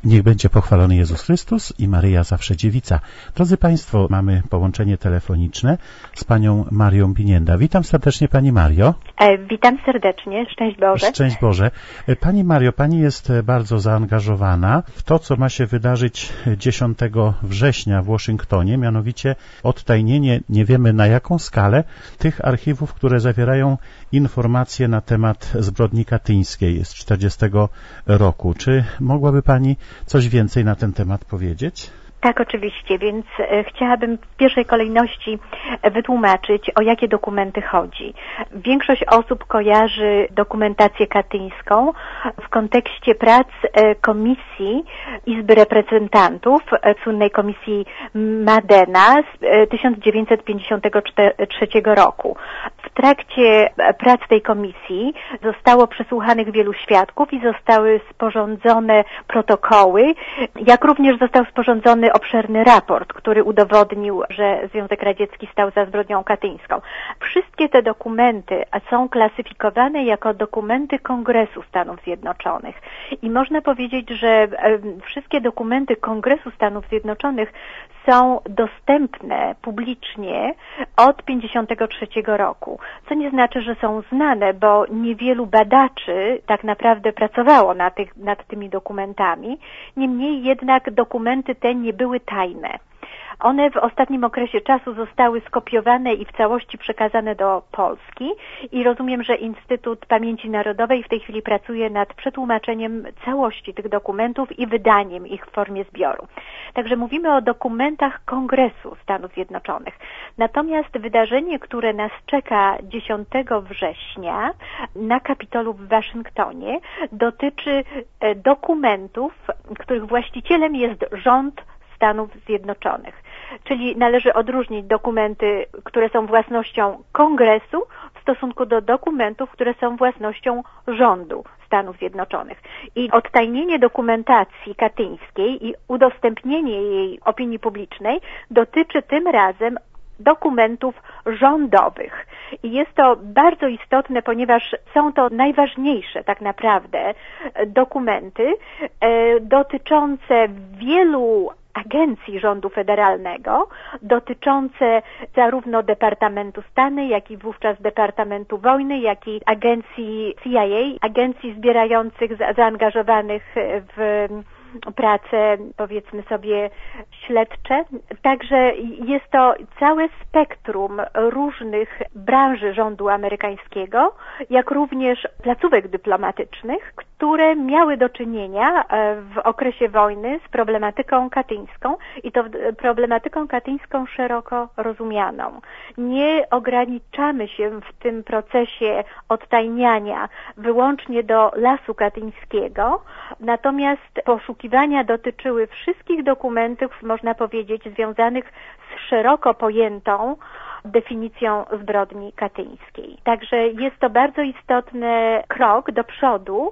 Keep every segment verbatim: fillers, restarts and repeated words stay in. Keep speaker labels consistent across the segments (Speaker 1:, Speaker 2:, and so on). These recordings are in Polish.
Speaker 1: Niech będzie pochwalony Jezus Chrystus i Maryja zawsze dziewica. Drodzy Państwo, mamy połączenie telefoniczne z panią Marią Binienda. Witam serdecznie pani Mario.
Speaker 2: E, witam serdecznie, szczęść Boże.
Speaker 1: Szczęść Boże. Pani Mario, pani jest bardzo zaangażowana w to, co ma się wydarzyć dziesiątego września w Waszyngtonie, mianowicie odtajnienie, nie wiemy na jaką skalę, tych archiwów, które zawierają informacje na temat zbrodni katyńskiej z czterdziestego roku. Czy mogłaby pani coś więcej na ten temat powiedzieć?
Speaker 2: Tak, oczywiście, więc chciałabym w pierwszej kolejności wytłumaczyć, o jakie dokumenty chodzi. Większość osób kojarzy dokumentację katyńską w kontekście prac Komisji Izby Reprezentantów, słynnej Komisji Madena z tysiąc dziewięćset pięćdziesiątego trzeciego roku. W trakcie prac tej komisji zostało przesłuchanych wielu świadków i zostały sporządzone protokoły, jak również został sporządzony obszerny raport, który udowodnił, że Związek Radziecki stał za zbrodnią katyńską. Wszystkie te dokumenty są klasyfikowane jako dokumenty Kongresu Stanów Zjednoczonych. I można powiedzieć, że wszystkie dokumenty Kongresu Stanów Zjednoczonych są dostępne publicznie od pięćdziesiątego trzeciego roku, co nie znaczy, że są znane, bo niewielu badaczy tak naprawdę pracowało nad, tych, nad tymi dokumentami. Niemniej jednak dokumenty te nie były tajne. One w ostatnim okresie czasu zostały skopiowane i w całości przekazane do Polski i rozumiem, że Instytut Pamięci Narodowej w tej chwili pracuje nad przetłumaczeniem całości tych dokumentów i wydaniem ich w formie zbioru. Także mówimy o dokumentach Kongresu Stanów Zjednoczonych. Natomiast wydarzenie, które nas czeka dziesiątego września na Kapitolu w Waszyngtonie, dotyczy dokumentów, których właścicielem jest rząd Stanów Zjednoczonych. Czyli należy odróżnić dokumenty, które są własnością Kongresu w stosunku do dokumentów, które są własnością rządu Stanów Zjednoczonych. I odtajnienie dokumentacji katyńskiej i udostępnienie jej opinii publicznej dotyczy tym razem dokumentów rządowych. I jest to bardzo istotne, ponieważ są to najważniejsze tak naprawdę dokumenty e, dotyczące wielu agencji rządu federalnego, dotyczące zarówno Departamentu Stanu, jak i wówczas Departamentu Wojny, jak i agencji C I A, agencji zbierających, za, zaangażowanych w prace, powiedzmy sobie, śledcze. Także jest to całe spektrum różnych branży rządu amerykańskiego, jak również placówek dyplomatycznych, które miały do czynienia w okresie wojny z problematyką katyńską i to problematyką katyńską szeroko rozumianą. Nie ograniczamy się w tym procesie odtajniania wyłącznie do lasu katyńskiego, natomiast poszukiwania dotyczyły wszystkich dokumentów, można powiedzieć, związanych z szeroko pojętą definicją zbrodni katyńskiej. Także jest to bardzo istotny krok do przodu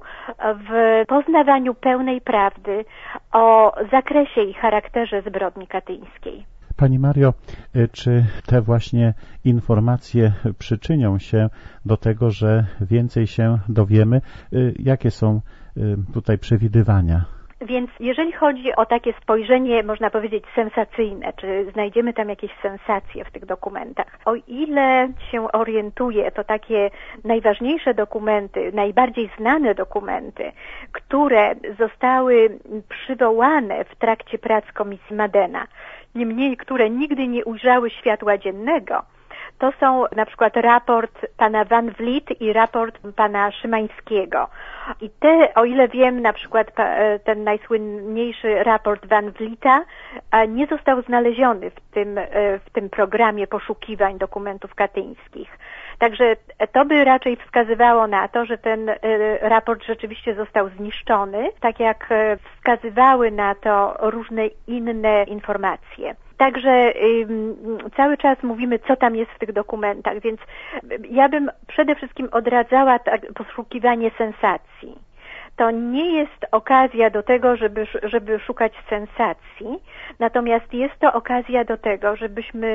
Speaker 2: w poznawaniu pełnej prawdy o zakresie i charakterze zbrodni katyńskiej.
Speaker 1: Pani Mario, czy te właśnie informacje przyczynią się do tego, że więcej się dowiemy? Jakie są tutaj przewidywania?
Speaker 2: Więc jeżeli chodzi o takie spojrzenie, można powiedzieć, sensacyjne, czy znajdziemy tam jakieś sensacje w tych dokumentach, o ile się orientuję, to takie najważniejsze dokumenty, najbardziej znane dokumenty, które zostały przywołane w trakcie prac Komisji Madena, niemniej które nigdy nie ujrzały światła dziennego, to są na przykład raport pana Van Vliet i raport pana Szymańskiego. I te, o ile wiem, na przykład ten najsłynniejszy raport Van Vlieta nie został znaleziony w tym, w tym programie poszukiwań dokumentów katyńskich. Także to by raczej wskazywało na to, że ten raport rzeczywiście został zniszczony, tak jak wskazywały na to różne inne informacje. Także ym, cały czas mówimy, co tam jest w tych dokumentach, więc ja bym przede wszystkim odradzała tak, poszukiwanie sensacji. To nie jest okazja do tego, żeby, żeby szukać sensacji, natomiast jest to okazja do tego, żebyśmy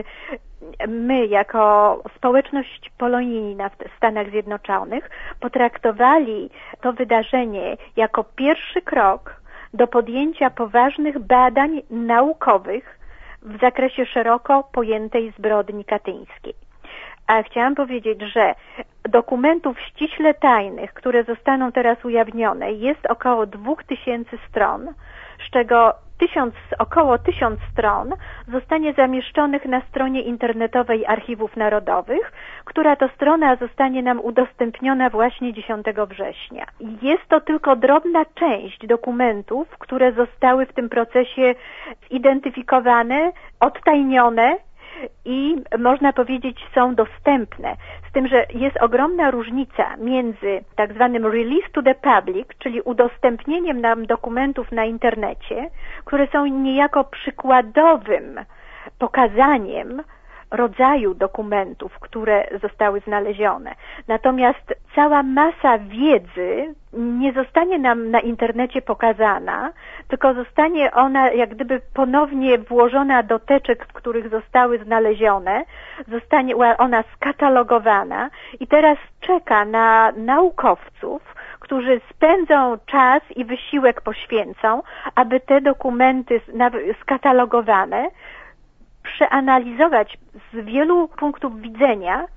Speaker 2: my jako społeczność polonijna w Stanach Zjednoczonych potraktowali to wydarzenie jako pierwszy krok do podjęcia poważnych badań naukowych w zakresie szeroko pojętej zbrodni katyńskiej. A chciałam powiedzieć, że dokumentów ściśle tajnych, które zostaną teraz ujawnione, jest około dwóch tysięcy stron, z czego tysiąc, około tysiąc stron zostanie zamieszczonych na stronie internetowej Archiwów Narodowych, która to strona zostanie nam udostępniona właśnie dziesiątego września. Jest to tylko drobna część dokumentów, które zostały w tym procesie zidentyfikowane, odtajnione i można powiedzieć są dostępne. Z tym, że jest ogromna różnica między tak zwanym release to the public, czyli udostępnieniem nam dokumentów na internecie, które są niejako przykładowym pokazaniem rodzaju dokumentów, które zostały znalezione. Natomiast cała masa wiedzy nie zostanie nam na internecie pokazana, tylko zostanie ona jak gdyby ponownie włożona do teczek, w których zostały znalezione, zostanie ona skatalogowana i teraz czeka na naukowców, którzy spędzą czas i wysiłek poświęcą, aby te dokumenty skatalogowane przeanalizować z wielu punktów widzenia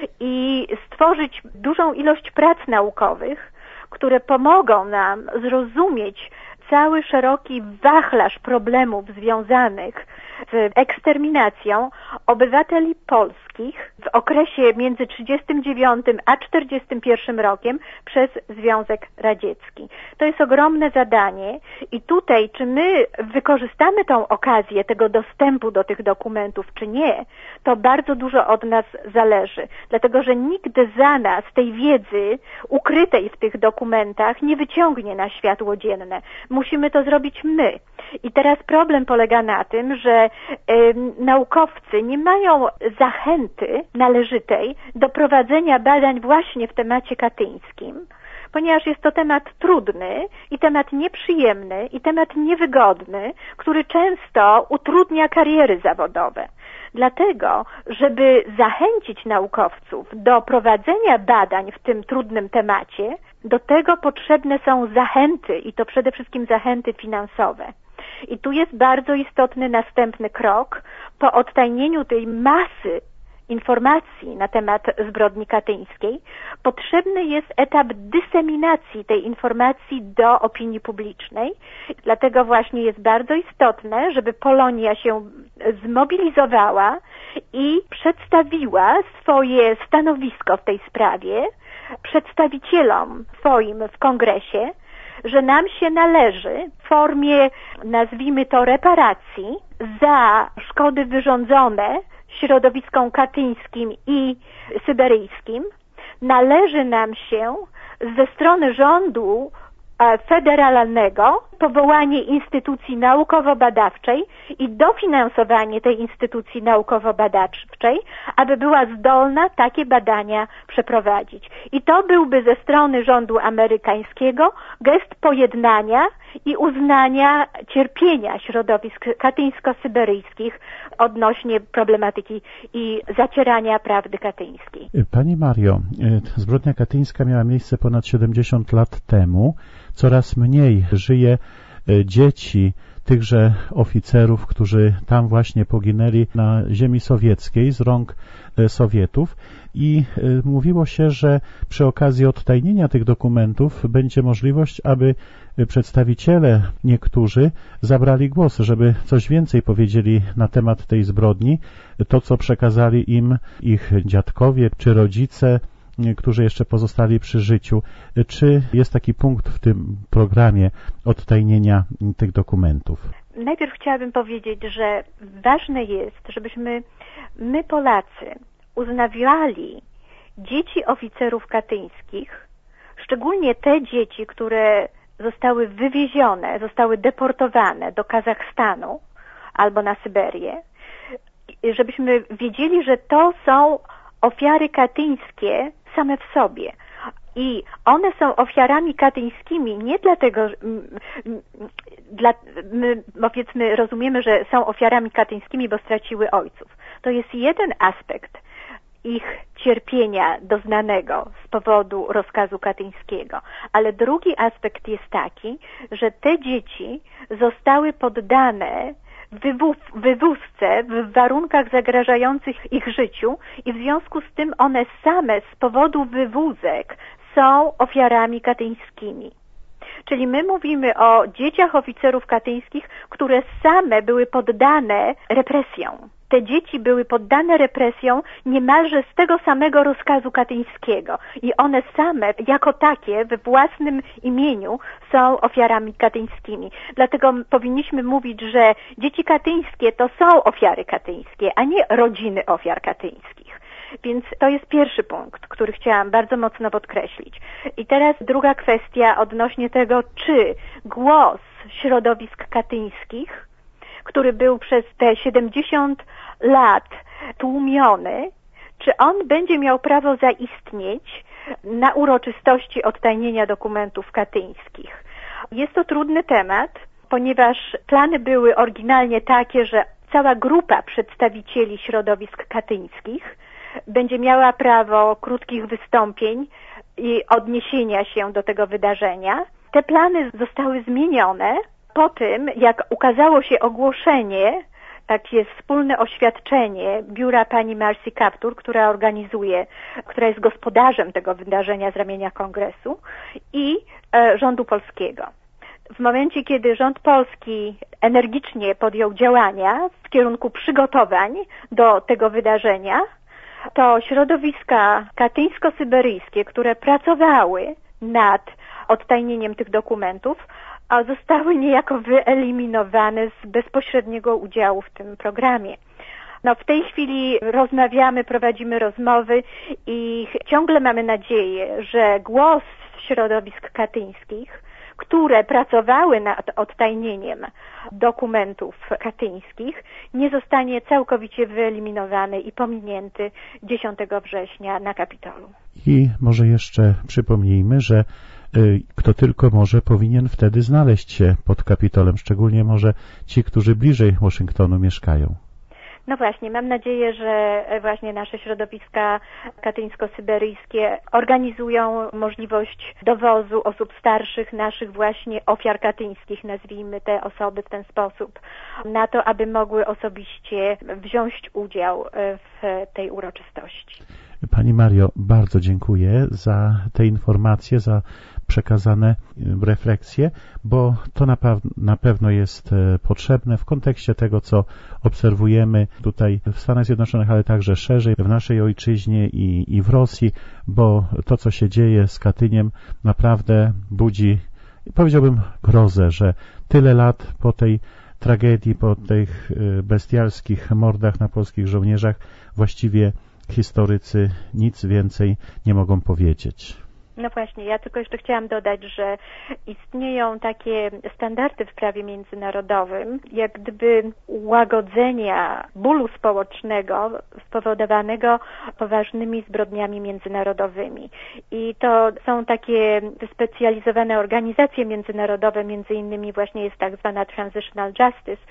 Speaker 2: i stworzyć dużą ilość prac naukowych, które pomogą nam zrozumieć cały szeroki wachlarz problemów związanych z eksterminacją obywateli polskich w okresie między trzydziestym dziewiątym a czterdziestym pierwszym rokiem przez Związek Radziecki. To jest ogromne zadanie i tutaj, czy my wykorzystamy tą okazję tego dostępu do tych dokumentów, czy nie, to bardzo dużo od nas zależy. Dlatego, że nikt za nas tej wiedzy ukrytej w tych dokumentach nie wyciągnie na światło dzienne. Musimy to zrobić my. I teraz problem polega na tym, że y, naukowcy nie mają zachęty należytej do prowadzenia badań właśnie w temacie katyńskim, ponieważ jest to temat trudny i temat nieprzyjemny i temat niewygodny, który często utrudnia kariery zawodowe. Dlatego, żeby zachęcić naukowców do prowadzenia badań w tym trudnym temacie, do tego potrzebne są zachęty i to przede wszystkim zachęty finansowe. I tu jest bardzo istotny następny krok. Po odtajnieniu tej masy informacji na temat zbrodni katyńskiej, potrzebny jest etap dyseminacji tej informacji do opinii publicznej. Dlatego właśnie jest bardzo istotne, żeby Polonia się zmobilizowała i przedstawiła swoje stanowisko w tej sprawie przedstawicielom swoim w kongresie, że nam się należy w formie, nazwijmy to, reparacji za szkody wyrządzone środowiskom katyńskim i syberyjskim, należy nam się ze strony rządu federalnego powołanie instytucji naukowo-badawczej i dofinansowanie tej instytucji naukowo-badawczej, aby była zdolna takie badania przeprowadzić. I to byłby ze strony rządu amerykańskiego gest pojednania i uznania cierpienia środowisk katyńsko-syberyjskich odnośnie problematyki i zacierania prawdy katyńskiej.
Speaker 1: Pani Mario, zbrodnia katyńska miała miejsce ponad siedemdziesiąt lat temu. Coraz mniej żyje dzieci tychże oficerów, którzy tam właśnie poginęli na ziemi sowieckiej z rąk Sowietów i mówiło się, że przy okazji odtajnienia tych dokumentów będzie możliwość, aby przedstawiciele niektórzy zabrali głos, żeby coś więcej powiedzieli na temat tej zbrodni, to co przekazali im ich dziadkowie czy rodzice, którzy jeszcze pozostali przy życiu. Czy jest taki punkt w tym programie odtajnienia tych dokumentów?
Speaker 2: Najpierw chciałabym powiedzieć, że ważne jest, żebyśmy my Polacy uznawali dzieci oficerów katyńskich, szczególnie te dzieci, które zostały wywiezione, zostały deportowane do Kazachstanu albo na Syberię, żebyśmy wiedzieli, że to są ofiary katyńskie same w sobie. I one są ofiarami katyńskimi nie dlatego, że dla, my powiedzmy rozumiemy, że są ofiarami katyńskimi, bo straciły ojców. To jest jeden aspekt ich cierpienia doznanego z powodu rozkazu katyńskiego. Ale drugi aspekt jest taki, że te dzieci zostały poddane wywóz, wywózce w warunkach zagrażających ich życiu i w związku z tym one same z powodu wywózek są ofiarami katyńskimi. Czyli my mówimy o dzieciach oficerów katyńskich, które same były poddane represjom. Te dzieci były poddane represjom niemalże z tego samego rozkazu katyńskiego i one same jako takie we własnym imieniu są ofiarami katyńskimi. Dlatego powinniśmy mówić, że dzieci katyńskie to są ofiary katyńskie, a nie rodziny ofiar katyńskich. Więc to jest pierwszy punkt, który chciałam bardzo mocno podkreślić. I teraz druga kwestia odnośnie tego, czy głos środowisk katyńskich, który był przez te siedemdziesiąt lat tłumiony, czy on będzie miał prawo zaistnieć na uroczystości odtajnienia dokumentów katyńskich. Jest to trudny temat, ponieważ plany były oryginalnie takie, że cała grupa przedstawicieli środowisk katyńskich będzie miała prawo krótkich wystąpień i odniesienia się do tego wydarzenia. Te plany zostały zmienione po tym, jak ukazało się ogłoszenie, takie wspólne oświadczenie biura pani Marcy Kaptur, która organizuje, która jest gospodarzem tego wydarzenia z ramienia kongresu i e, rządu polskiego. W momencie, kiedy rząd polski energicznie podjął działania w kierunku przygotowań do tego wydarzenia, to środowiska katyńsko-syberyjskie, które pracowały nad odtajnieniem tych dokumentów, a zostały niejako wyeliminowane z bezpośredniego udziału w tym programie. No w tej chwili rozmawiamy, prowadzimy rozmowy i ciągle mamy nadzieję, że głos środowisk katyńskich, które pracowały nad odtajnieniem dokumentów katyńskich, nie zostanie całkowicie wyeliminowany i pominięty dziesiątego września na Kapitolu.
Speaker 1: I może jeszcze przypomnijmy, że y, kto tylko może, powinien wtedy znaleźć się pod Kapitolem, szczególnie może ci, którzy bliżej Waszyngtonu mieszkają.
Speaker 2: No właśnie, mam nadzieję, że właśnie nasze środowiska katyńsko-syberyjskie organizują możliwość dowozu osób starszych, naszych właśnie ofiar katyńskich, nazwijmy te osoby w ten sposób, na to, aby mogły osobiście wziąć udział w tej uroczystości.
Speaker 1: Pani Mario, bardzo dziękuję za te informacje, za przekazane refleksje, bo to na, na pewno jest potrzebne w kontekście tego, co obserwujemy tutaj w Stanach Zjednoczonych, ale także szerzej w naszej ojczyźnie i, i w Rosji, bo to, co się dzieje z Katyniem, naprawdę budzi, powiedziałbym, grozę, że tyle lat po tej tragedii, po tych bestialskich mordach na polskich żołnierzach właściwie historycy nic więcej nie mogą powiedzieć.
Speaker 2: No właśnie, ja tylko jeszcze chciałam dodać, że istnieją takie standardy w prawie międzynarodowym, jak gdyby łagodzenia bólu społecznego spowodowanego poważnymi zbrodniami międzynarodowymi. I to są takie wyspecjalizowane organizacje międzynarodowe, między innymi właśnie jest tak zwana Transitional Justice.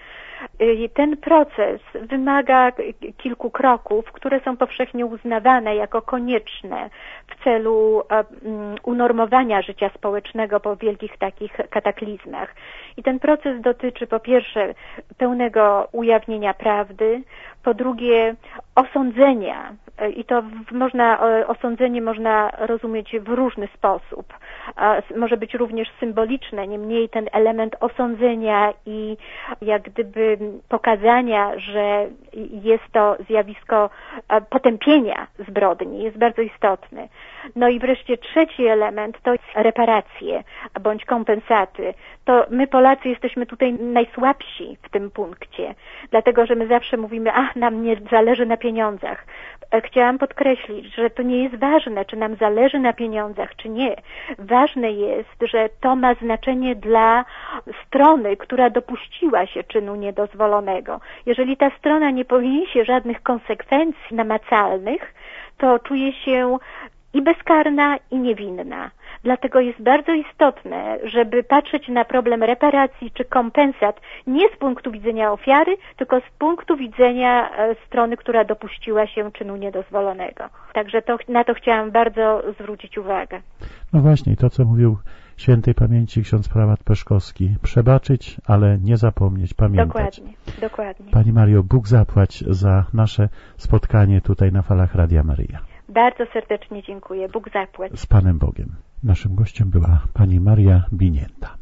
Speaker 2: I ten proces wymaga kilku kroków, które są powszechnie uznawane jako konieczne w celu unormowania życia społecznego po wielkich takich kataklizmach. I ten proces dotyczy po pierwsze pełnego ujawnienia prawdy, po drugie osądzenia. I to można, osądzenie można rozumieć w różny sposób. Może być również symboliczne, niemniej ten element osądzenia i jak gdyby pokazania, że jest to zjawisko potępienia zbrodni, jest bardzo istotny. No i wreszcie trzeci element to reparacje bądź kompensaty. To my Polacy jesteśmy tutaj najsłabsi w tym punkcie, dlatego że my zawsze mówimy, ach, nam nie zależy na pieniądzach. Chciałam podkreślić, że to nie jest ważne, czy nam zależy na pieniądzach, czy nie. Ważne jest, że to ma znaczenie dla strony, która dopuściła się czynu niedozwolonego. Jeżeli ta strona nie poniesie żadnych konsekwencji namacalnych, to czuje się i bezkarna, i niewinna. Dlatego jest bardzo istotne, żeby patrzeć na problem reparacji czy kompensat nie z punktu widzenia ofiary, tylko z punktu widzenia strony, która dopuściła się czynu niedozwolonego. Także to, na to chciałam bardzo zwrócić uwagę.
Speaker 1: No właśnie, to co mówił świętej pamięci ksiądz prałat Peszkowski. Przebaczyć, ale nie zapomnieć, pamiętać.
Speaker 2: Dokładnie, dokładnie.
Speaker 1: Pani Mario, Bóg zapłać za nasze spotkanie tutaj na falach Radia Maryja.
Speaker 2: Bardzo serdecznie dziękuję. Bóg zapłać.
Speaker 1: Z Panem Bogiem. Naszym gościem była pani Maria Binięta.